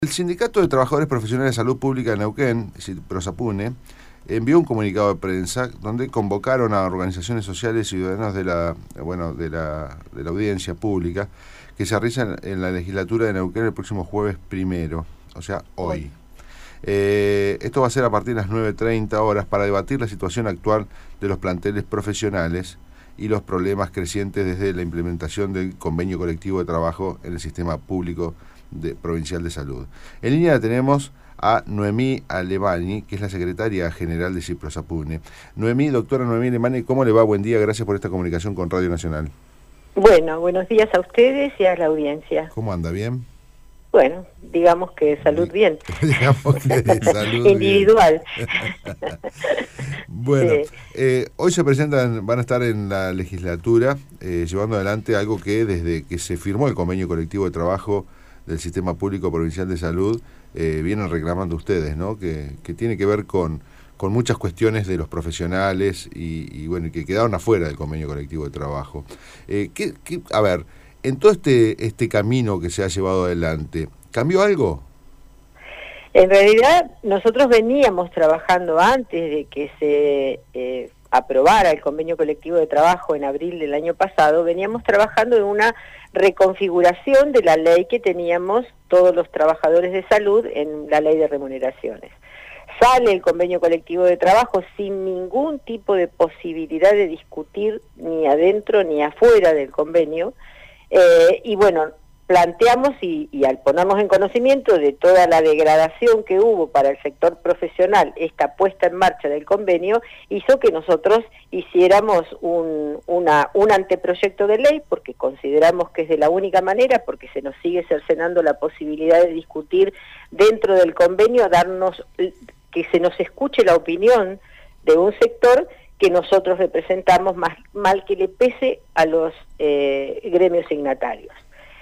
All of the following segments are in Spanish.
El Sindicato de Trabajadores Profesionales de Salud Pública de Neuquén, Prosapune, envió un comunicado de prensa donde convocaron a organizaciones sociales y ciudadanas de la audiencia pública que se realiza en la legislatura de Neuquén el próximo jueves 1, o sea, hoy. Esto va a ser a partir de las 9:30 horas para debatir la situación actual de los planteles profesionales y los problemas crecientes desde la implementación del convenio colectivo de trabajo en el sistema público provincial de salud. En línea tenemos a Noemí Alemany, que es la secretaria general de Prosapune. Doctora Noemí Alemany, ¿cómo le va? Buen día, gracias por esta comunicación con Radio Nacional. Bueno, buenos días a ustedes y a la audiencia. ¿Cómo anda? ¿Bien? Bueno, digamos que salud bien. Digamos que salud individual. Bueno, sí. Hoy van a estar en la legislatura llevando adelante algo que desde que se firmó el convenio colectivo de trabajo del Sistema Público Provincial de Salud vienen reclamando ustedes, ¿no? Que tiene que ver con muchas cuestiones de los profesionales y que quedaron afuera del convenio colectivo de trabajo. A ver, en todo este camino que se ha llevado adelante, ¿cambió algo? En realidad, nosotros veníamos trabajando antes de que se aprobara el convenio colectivo de trabajo en abril del año pasado, veníamos trabajando en una reconfiguración de la ley que teníamos todos los trabajadores de salud en la ley de remuneraciones. Sale el convenio colectivo de trabajo sin ningún tipo de posibilidad de discutir ni adentro ni afuera del convenio, y bueno, planteamos y al ponernos en conocimiento de toda la degradación que hubo para el sector profesional, esta puesta en marcha del convenio, hizo que nosotros hiciéramos un anteproyecto de ley, porque consideramos que es de la única manera, porque se nos sigue cercenando la posibilidad de discutir dentro del convenio, que se nos escuche la opinión de un sector que nosotros representamos, más mal que le pese a los gremios signatarios.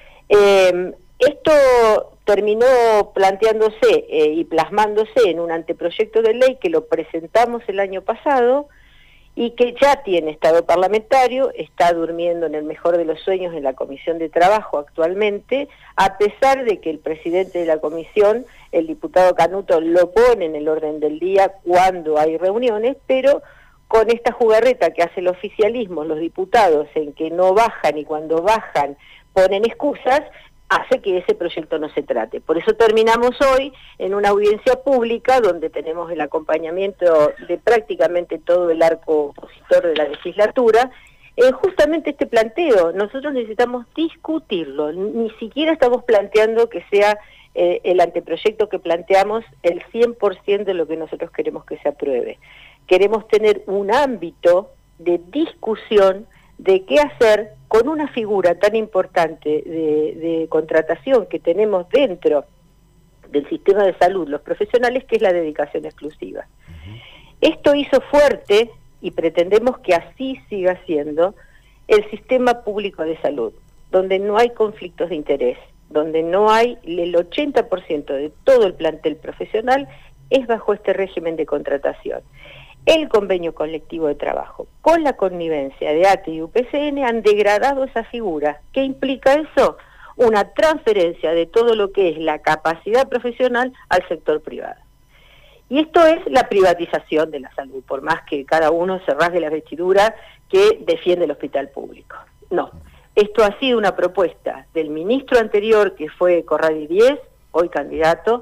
Esto terminó planteándose y plasmándose en un anteproyecto de ley que lo presentamos el año pasado y que ya tiene estado parlamentario, está durmiendo en el mejor de los sueños en la Comisión de Trabajo actualmente, a pesar de que el presidente de la comisión, el diputado Canuto, lo pone en el orden del día cuando hay reuniones, pero con esta jugarreta que hace el oficialismo, los diputados, en que no bajan y cuando bajan ponen excusas, hace que ese proyecto no se trate. Por eso terminamos hoy en una audiencia pública donde tenemos el acompañamiento de prácticamente todo el arco opositor de la legislatura, justamente este planteo. Nosotros necesitamos discutirlo, ni siquiera estamos planteando que sea el anteproyecto que planteamos el 100% de lo que nosotros queremos que se apruebe. Queremos tener un ámbito de discusión de qué hacer con una figura tan importante de contratación que tenemos dentro del sistema de salud, los profesionales, que es la dedicación exclusiva. Esto hizo fuerte, y pretendemos que así siga siendo, el sistema público de salud, donde no hay conflictos de interés, donde no hay el 80% de todo el plantel profesional es bajo este régimen de contratación. El convenio colectivo de trabajo, con la connivencia de ATE y UPCN, han degradado esa figura. ¿Qué implica eso? Una transferencia de todo lo que es la capacidad profesional al sector privado. Y esto es la privatización de la salud, por más que cada uno se rasgue la vestidura que defiende el hospital público. No, esto ha sido una propuesta del ministro anterior, que fue Corradi Díez, hoy candidato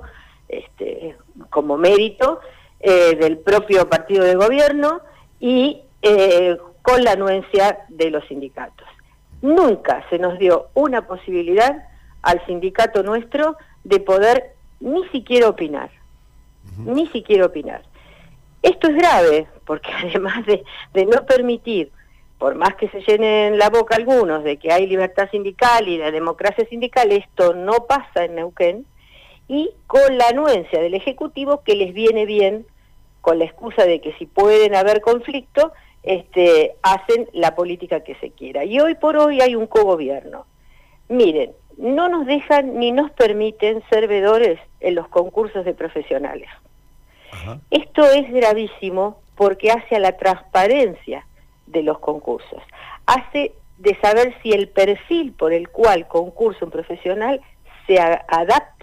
como mérito, del propio partido de gobierno y con la anuencia de los sindicatos. Nunca se nos dio una posibilidad al sindicato nuestro de poder ni siquiera opinar, ni siquiera opinar. Esto es grave, porque además de no permitir, por más que se llenen la boca algunos de que hay libertad sindical y la democracia sindical, esto no pasa en Neuquén, y con la anuencia del Ejecutivo, que les viene bien, con la excusa de que si pueden haber conflicto, hacen la política que se quiera. Y hoy por hoy hay un cogobierno. Miren, no nos dejan ni nos permiten ser veedores en los concursos de profesionales. Ajá. Esto es gravísimo porque hace a la transparencia de los concursos, hace de saber si el perfil por el cual concursa un profesional se adapta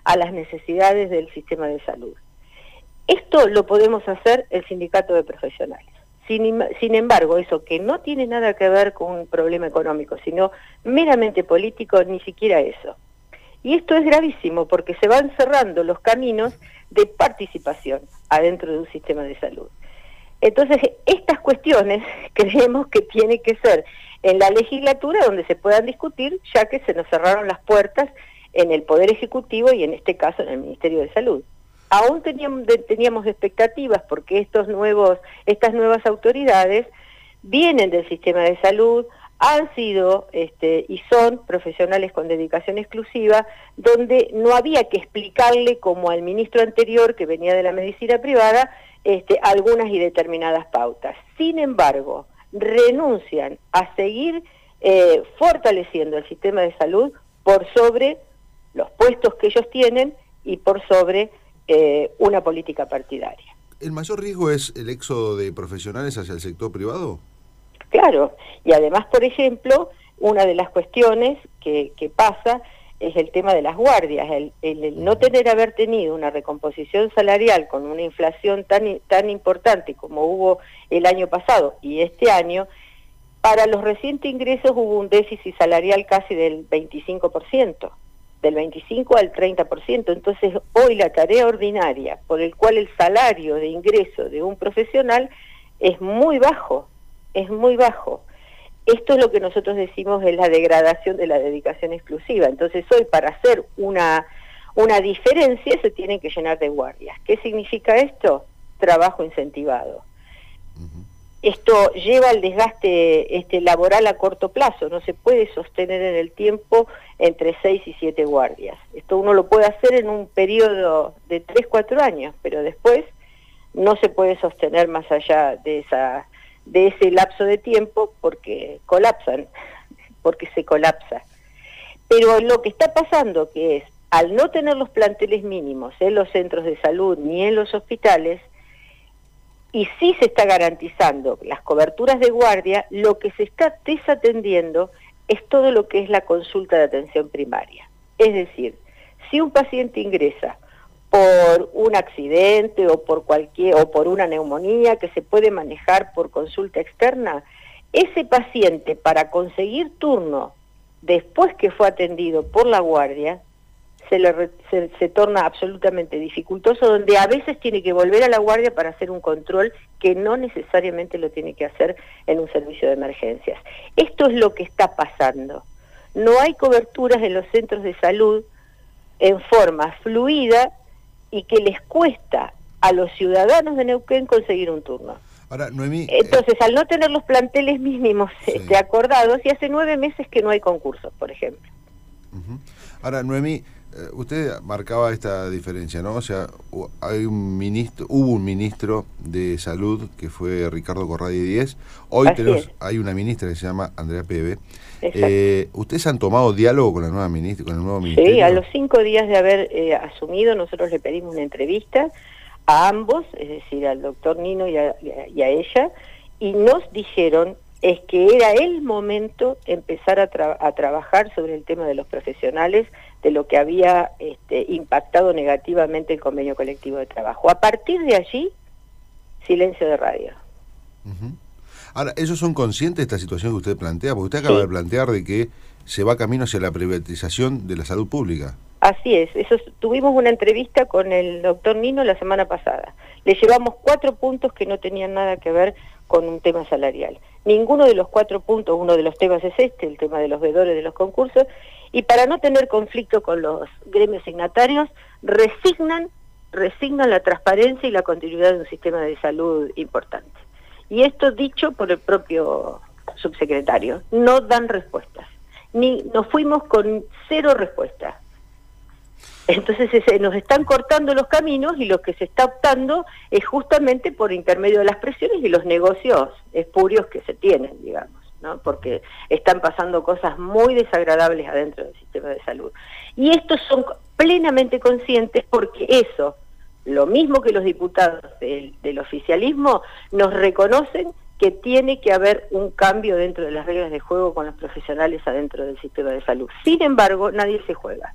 a las necesidades del sistema de salud. Esto lo podemos hacer el sindicato de profesionales. Sin embargo, eso que no tiene nada que ver con un problema económico, sino meramente político, ni siquiera eso. Y esto es gravísimo porque se van cerrando los caminos de participación adentro de un sistema de salud. Entonces, estas cuestiones creemos que tiene que ser en la legislatura donde se puedan discutir, ya que se nos cerraron las puertas en el Poder Ejecutivo y en este caso en el Ministerio de Salud. Aún teníamos expectativas porque estas nuevas autoridades vienen del sistema de salud, han sido y son profesionales con dedicación exclusiva, donde no había que explicarle, como al ministro anterior que venía de la medicina privada, algunas y determinadas pautas. Sin embargo, renuncian a seguir fortaleciendo el sistema de salud por sobre los puestos que ellos tienen y por sobre una política partidaria. ¿El mayor riesgo es el éxodo de profesionales hacia el sector privado? Claro, y además, por ejemplo, una de las cuestiones que pasa es el tema de las guardias, el no haber tenido una recomposición salarial con una inflación tan importante como hubo el año pasado y este año. Para los recientes ingresos hubo un déficit salarial casi del 25%, del 25 al 30%, entonces hoy la tarea ordinaria por el cual el salario de ingreso de un profesional es muy bajo, es muy bajo. Esto es lo que nosotros decimos es la degradación de la dedicación exclusiva. Entonces hoy para hacer una diferencia se tienen que llenar de guardias. ¿Qué significa esto? Trabajo incentivado. Esto lleva al desgaste laboral a corto plazo, no se puede sostener en el tiempo entre 6 y 7 guardias. Esto uno lo puede hacer en un periodo de 3-4 años, pero después no se puede sostener más allá de ese lapso de tiempo porque se colapsa. Pero lo que está pasando que es, al no tener los planteles mínimos en los centros de salud ni en los hospitales, y sí se está garantizando las coberturas de guardia, lo que se está desatendiendo es todo lo que es la consulta de atención primaria. Es decir, si un paciente ingresa por un accidente o por una neumonía que se puede manejar por consulta externa, ese paciente para conseguir turno después que fue atendido por la guardia se torna absolutamente dificultoso, donde a veces tiene que volver a la guardia para hacer un control que no necesariamente lo tiene que hacer en un servicio de emergencias. Esto es lo que está pasando. No hay coberturas en los centros de salud en forma fluida y que les cuesta a los ciudadanos de Neuquén conseguir un turno. Ahora, Noemí, entonces, al no tener los planteles mínimos sí. Acordados, y hace 9 meses que no hay concursos, por ejemplo. Ahora, Noemí, usted marcaba esta diferencia, ¿no? O sea, hubo un ministro de Salud que fue Ricardo Corradi Díez. Hoy hay una ministra que se llama Andrea Pebe. ¿Ustedes han tomado diálogo con la nueva ministra, con el nuevo ministerio? Sí, a los 5 días de haber asumido, nosotros le pedimos una entrevista a ambos, es decir, al doctor Nino y a ella, y nos dijeron es que era el momento empezar a trabajar sobre el tema de los profesionales, de lo que había impactado negativamente el convenio colectivo de trabajo. A partir de allí, silencio de radio. Ahora, ¿ellos son conscientes de esta situación que usted plantea? Porque usted acaba de plantear de que se va camino hacia la privatización de la salud pública. Así es, tuvimos una entrevista con el doctor Nino la semana pasada. Le llevamos 4 puntos que no tenían nada que ver con un tema salarial. Ninguno de los 4 puntos, uno de los temas es el tema de los veedores de los concursos, y para no tener conflicto con los gremios signatarios, resignan la transparencia y la continuidad de un sistema de salud importante. Y esto dicho por el propio subsecretario, no dan respuestas. Nos fuimos con 0 respuestas. Entonces nos están cortando los caminos y lo que se está optando es justamente por intermedio de las presiones y los negocios espurios que se tienen, digamos, ¿no? Porque están pasando cosas muy desagradables adentro del sistema de salud. Y estos son plenamente conscientes porque eso, lo mismo que los diputados del oficialismo, nos reconocen que tiene que haber un cambio dentro de las reglas de juego con los profesionales adentro del sistema de salud. Sin embargo, nadie se juega.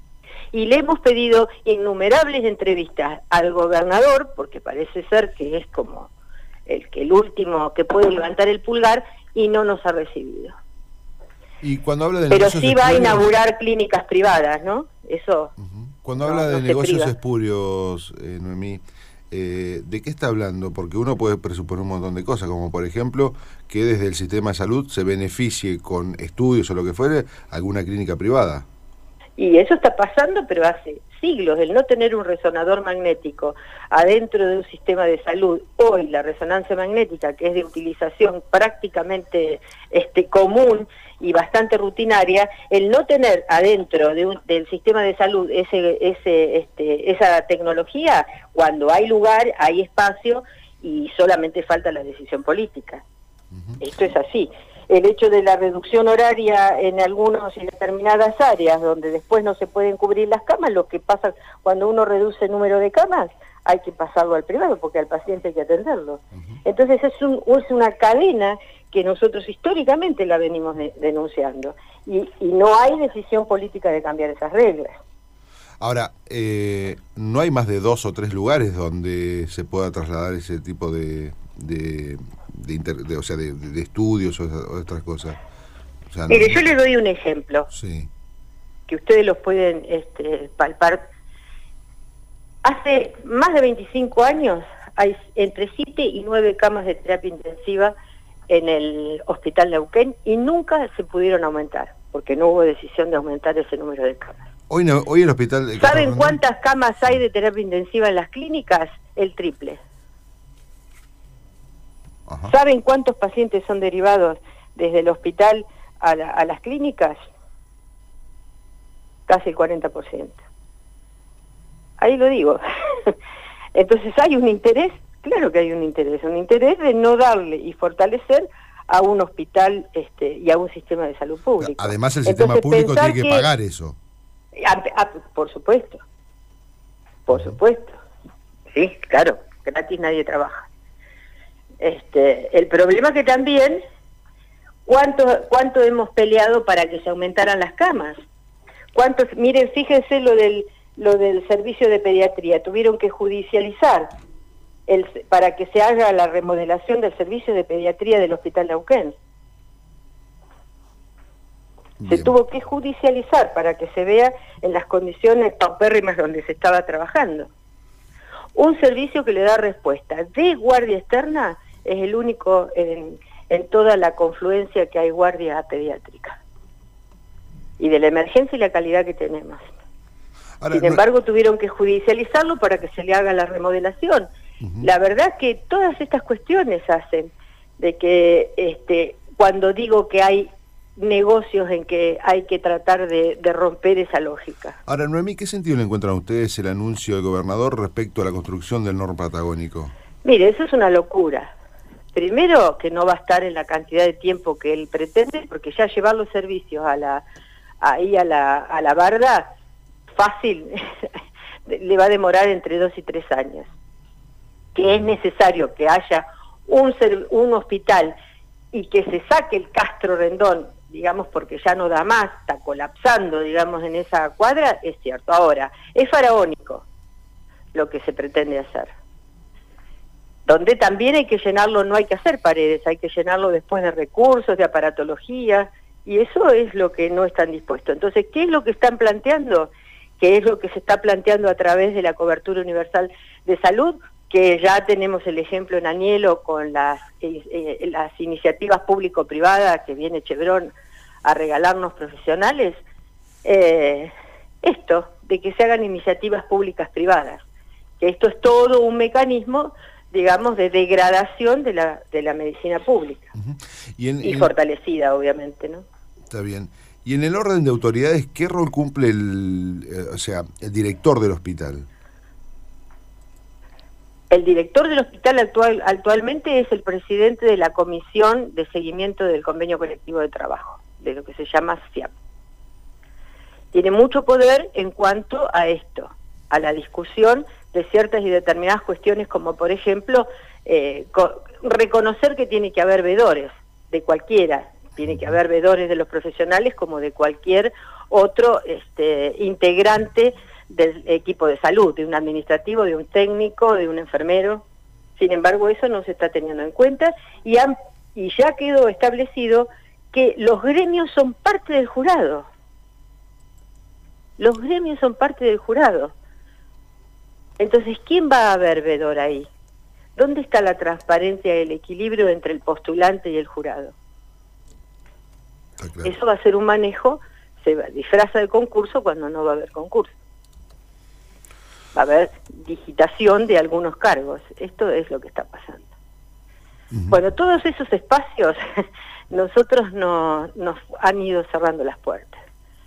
Y le hemos pedido innumerables entrevistas al gobernador, porque parece ser que es como el último que puede levantar el pulgar, y no nos ha recibido. Y cuando habla de Pero negocios sí va a espurios, inaugurar clínicas privadas, ¿no? Eso. cuando No, habla de no se negocios priva. espurios, Noemí, ¿de qué está hablando? Porque uno puede presuponer un montón de cosas, como por ejemplo que desde el sistema de salud se beneficie con estudios o lo que fuere alguna clínica privada. Y eso está pasando, pero hace siglos. El no tener un resonador magnético adentro de un sistema de salud, hoy la resonancia magnética, que es de utilización prácticamente común y bastante rutinaria, el no tener adentro del sistema de salud esa tecnología, cuando hay lugar, hay espacio y solamente falta la decisión política. Esto es así. El hecho de la reducción horaria en algunas y determinadas áreas donde después no se pueden cubrir las camas, lo que pasa cuando uno reduce el número de camas, hay que pasarlo al privado porque al paciente hay que atenderlo. Entonces es una cadena que nosotros históricamente la venimos denunciando y no hay decisión política de cambiar esas reglas. Ahora, ¿no hay más de 2 o 3 lugares donde se pueda trasladar ese tipo de estudios o otras cosas? O sea, Mire, yo le doy un ejemplo, sí, que ustedes los pueden palpar. Hace más de 25 años hay entre 7 y 9 camas de terapia intensiva en el Hospital Neuquén y nunca se pudieron aumentar, porque no hubo decisión de aumentar ese número de camas. Hoy el hospital... ¿Saben cuántas camas hay de terapia intensiva en las clínicas? El triple. Ajá. ¿Saben cuántos pacientes son derivados desde el hospital a las clínicas? Casi el 40%. Ahí lo digo. Entonces, ¿hay un interés? Claro que hay un interés de no darle y fortalecer a un hospital y a un sistema de salud público. Además, el sistema público tiene que pagar eso. Por supuesto. Por supuesto. Sí, claro. Gratis nadie trabaja. El problema es que también, ¿cuánto hemos peleado para que se aumentaran las camas? Miren, fíjense lo del servicio de pediatría, tuvieron que judicializar para que se haga la remodelación del servicio de pediatría del Hospital Neuquén. Bien. Se tuvo que judicializar para que se vea en las condiciones paupérrimas donde se estaba trabajando. Un servicio que le da respuesta de guardia externa es el único en toda la confluencia que hay guardia pediátrica. Y de la emergencia y la calidad que tenemos. Ahora, Sin embargo, tuvieron que judicializarlo para que se le haga la remodelación. La verdad que todas estas cuestiones hacen de que cuando digo que hay negocios en que hay que tratar de romper esa lógica. Ahora, Noemí, ¿qué sentido le encuentran ustedes el anuncio del gobernador respecto a la construcción del Norpatagónico? Mire, eso es una locura. Primero, que no va a estar en la cantidad de tiempo que él pretende, porque ya llevar los servicios a la barda, fácil, le va a demorar entre 2 y 3 años. Que es necesario que haya un hospital y que se saque el Castro Rendón, digamos, porque ya no da más, está colapsando, digamos, en esa cuadra, es cierto. Ahora, es faraónico lo que se pretende hacer. Donde también hay que llenarlo, no hay que hacer paredes, hay que llenarlo después de recursos, de aparatología, y eso es lo que no están dispuestos. Entonces, ¿qué es lo que están planteando? ¿Qué es lo que se está planteando a través de la cobertura universal de salud? Que ya tenemos el ejemplo en Anielo con las iniciativas público-privadas que viene Chevron a regalarnos profesionales. Esto, de que se hagan iniciativas públicas-privadas, que esto es todo un mecanismo, digamos, de degradación de la medicina pública. Y fortalecida, obviamente, ¿no? Está bien. Y en el orden de autoridades, ¿qué rol cumple el director del hospital? El director del hospital actualmente es el presidente de la Comisión de Seguimiento del Convenio Colectivo de Trabajo, de lo que se llama SIAP. Tiene mucho poder en cuanto a esto, a la discusión de ciertas y determinadas cuestiones, como por ejemplo, reconocer que tiene que haber veedores de cualquiera, tiene que haber veedores de los profesionales como de cualquier otro integrante del equipo de salud, de un administrativo, de un técnico, de un enfermero. Sin embargo, eso no se está teniendo en cuenta y ya quedó establecido que los gremios son parte del jurado. Los gremios son parte del jurado. Entonces, ¿quién va a ver vedor ahí? ¿Dónde está la transparencia y el equilibrio entre el postulante y el jurado? Claro. Eso va a ser un manejo, se disfraza de concurso cuando no va a haber concurso. Va a haber digitación de algunos cargos. Esto es lo que está pasando. Bueno, todos esos espacios nosotros nos han ido cerrando las puertas.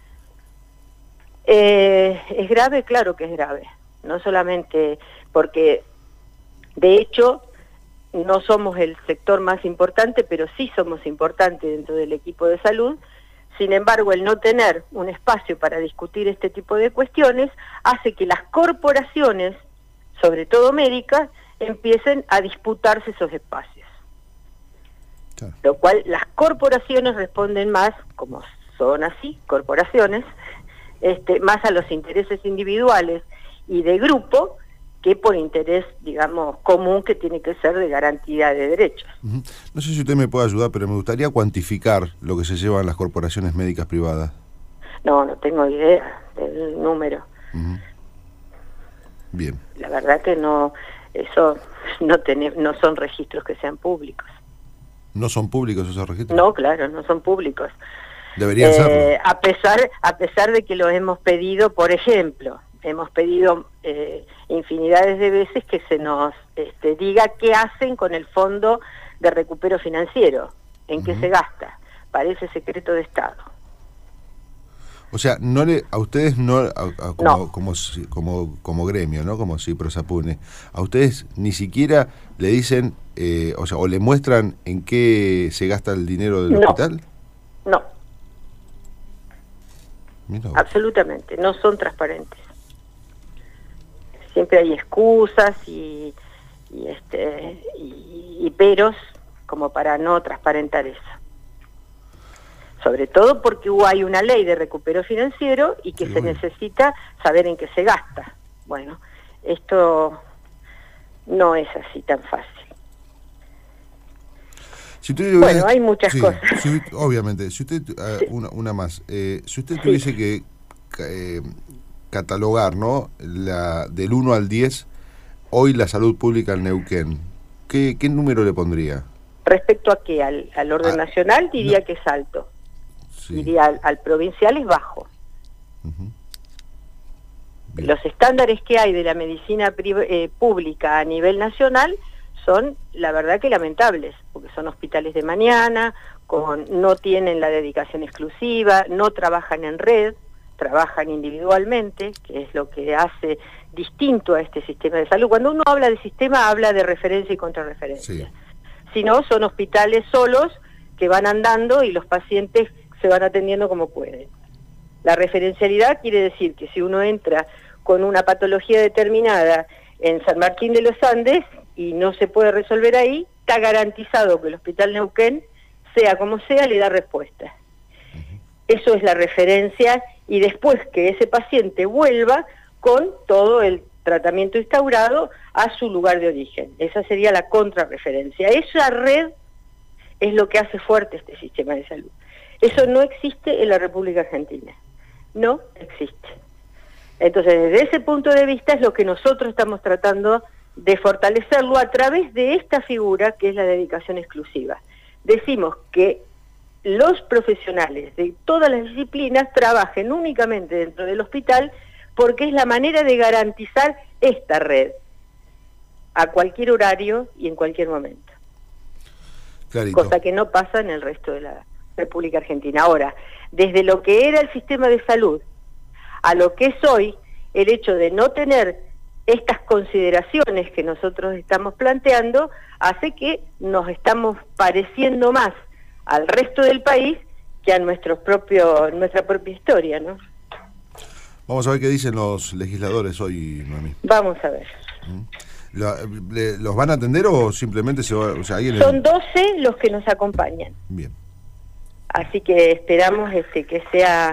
¿Es grave? Claro que es grave. No solamente porque, de hecho, no somos el sector más importante, pero sí somos importantes dentro del equipo de salud. Sin embargo, el no tener un espacio para discutir este tipo de cuestiones hace que las corporaciones, sobre todo médicas, empiecen a disputarse esos espacios. Claro. Lo cual las corporaciones responden más, como son así, corporaciones, más a los intereses individuales y de grupo que por interés, digamos, común que tiene que ser de garantía de derechos. No sé si usted me puede ayudar, pero me gustaría cuantificar lo que se llevan las corporaciones médicas privadas. No tengo idea del número. Bien. La verdad que no, eso no son registros que sean públicos. ¿No son públicos esos registros? No, claro, no son públicos. Deberían serlo. A pesar de que los hemos pedido, por ejemplo, hemos pedido infinidades de veces que se nos diga qué hacen con el fondo de recupero financiero, en qué se gasta. Parece secreto de Estado. O sea, a ustedes no, como gremio, ¿no? Como si Prosapune, a ustedes ni siquiera le dicen, o le muestran en qué se gasta el dinero del hospital. No. Absolutamente, no son transparentes. Siempre hay excusas y peros como para no transparentar eso. Sobre todo porque hay una ley de recupero financiero y que se necesita saber en qué se gasta. Bueno, esto no es así tan fácil. Si usted hay muchas cosas. Obviamente, si usted, una más, si usted tuviese que catalogar, ¿no? Del 1 al 10, hoy la salud pública en Neuquén, ¿qué número le pondría? ¿Respecto a qué? ¿Al orden nacional? Diría que es alto. Sí. Diría al provincial es bajo. Los estándares que hay de la medicina pública a nivel nacional son, la verdad, que lamentables, porque son hospitales de mañana, no tienen la dedicación exclusiva, no trabajan en red, trabajan individualmente, que es lo que hace distinto a este sistema de salud. Cuando uno habla de sistema, habla de referencia y contrarreferencia. Sí. Si no, son hospitales solos que van andando y los pacientes se van atendiendo como pueden. La referencialidad quiere decir que si uno entra con una patología determinada en San Martín de los Andes y no se puede resolver ahí, está garantizado que el Hospital Neuquén, sea como sea, le da respuesta. Eso es la referencia, y después que ese paciente vuelva con todo el tratamiento instaurado a su lugar de origen. Esa sería la contrarreferencia. Esa red es lo que hace fuerte este sistema de salud. Eso no existe en la República Argentina. No existe. Entonces, desde ese punto de vista es lo que nosotros estamos tratando de fortalecerlo a través de esta figura que es la dedicación exclusiva. Decimos que los profesionales de todas las disciplinas trabajen únicamente dentro del hospital porque es la manera de garantizar esta red a cualquier horario y en cualquier momento. Clarito. Cosa que no pasa en el resto de la República Argentina. Ahora, desde lo que era el sistema de salud a lo que es hoy, el hecho de no tener estas consideraciones que nosotros estamos planteando hace que nos estamos pareciendo más al resto del país que a nuestra propia historia, ¿no? Vamos a ver qué dicen los legisladores hoy, Noemí. Vamos a ver. ¿Los van a atender o simplemente se va? O sea, Son 12 los que nos acompañan. Bien. Así que esperamos que sea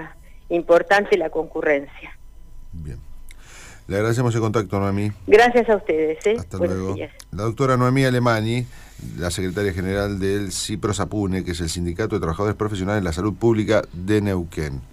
importante la concurrencia. Bien. Le agradecemos el contacto, Noemí. Gracias a ustedes. Hasta Buenos luego. días. La doctora Noemí Alemani, la secretaria general del CIPROSAPUNE, que es el Sindicato de Trabajadores Profesionales de la Salud Pública de Neuquén.